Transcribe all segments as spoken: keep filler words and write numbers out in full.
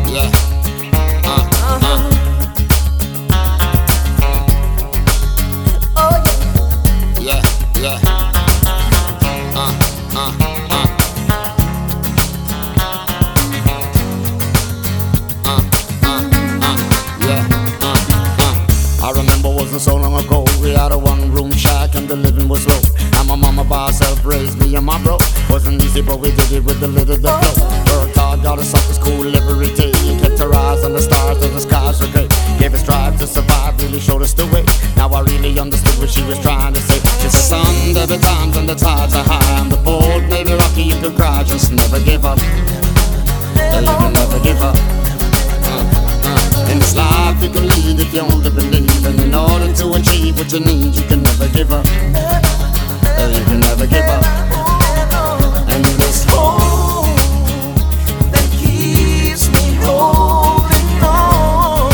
yeah. Uh, uh. Oh Yeah, yeah. Uh, uh, uh. Uh, uh, uh. Yeah, uh, uh. I remember wasn't so long ago, we had a one room shack and the living was low. And my mama by herself raised me and my bro. Wasn't easy but we did it with a little the flow. Worked hard, got us up to school every day. Kept her eyes on the stars till the skies were gray. Gave us drive to survive, really showed us the way. Now I really understood what she was trying to say. She said, son, there be times when the tides are high and the boat may be rocky, you could cry, just never give up. Yeah, you can never give up. Uh, uh. In this life you can lead if you only believe. And in order to achieve what you need, you can never give up. Yeah, you can never give up. And this hope that keeps me holding on,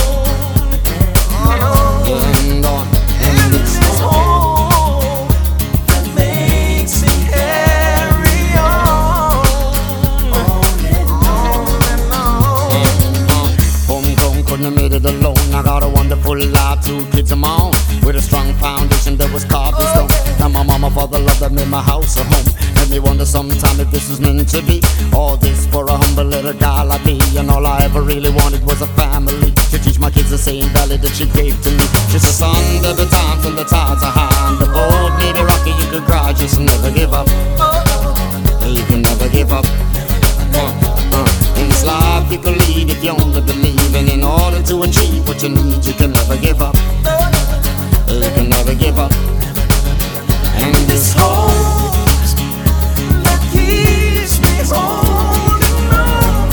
and on. and it's hope that makes me carry on, on and on and on. Homegrown, couldn't have made it alone. I got a wonderful life, two kids of my own, with a strong foundation that was carved in stone. Now my mama, father, love that made my house a home. Made me wonder sometime if this was meant to be. All this for a humble little guy like me. And all I ever really wanted was a family, to teach my kids the same value that she gave to me. She said, son, there be times when the tides are high and the boat may be rocky, you could cry, just never give up. You can never give up. Uh, uh. In this life you can lead if you only believe. And in order to achieve what you need, you can never give up. You can never give up. And this hope That keeps me holding on,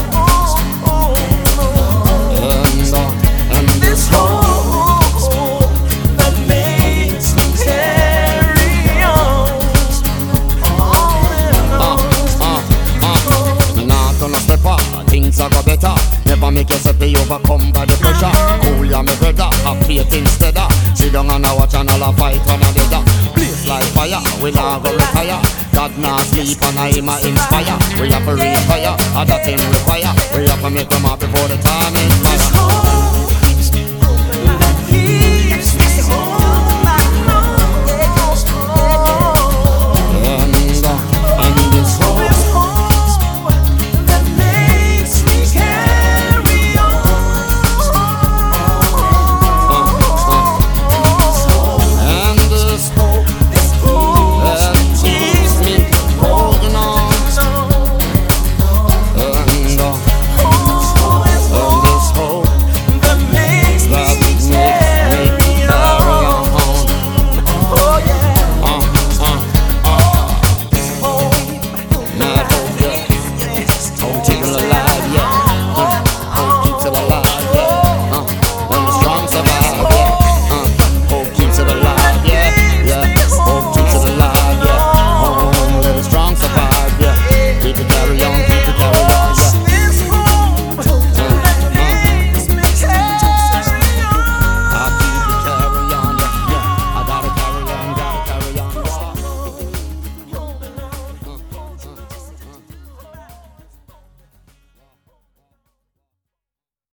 and on, and this hope that makes me carry on, on and uh, on. uh, uh. Me not gonna step up, things are go better. Never make yourself be overcome by the pressure. Cool ya me brother, have faith instead of sit down and a watch and all a fight on a dead. Blaze like fire, we not go retire. God not sleep and I him a inspire. We have to reach fire, other thing require. We have to make them up before the time expire.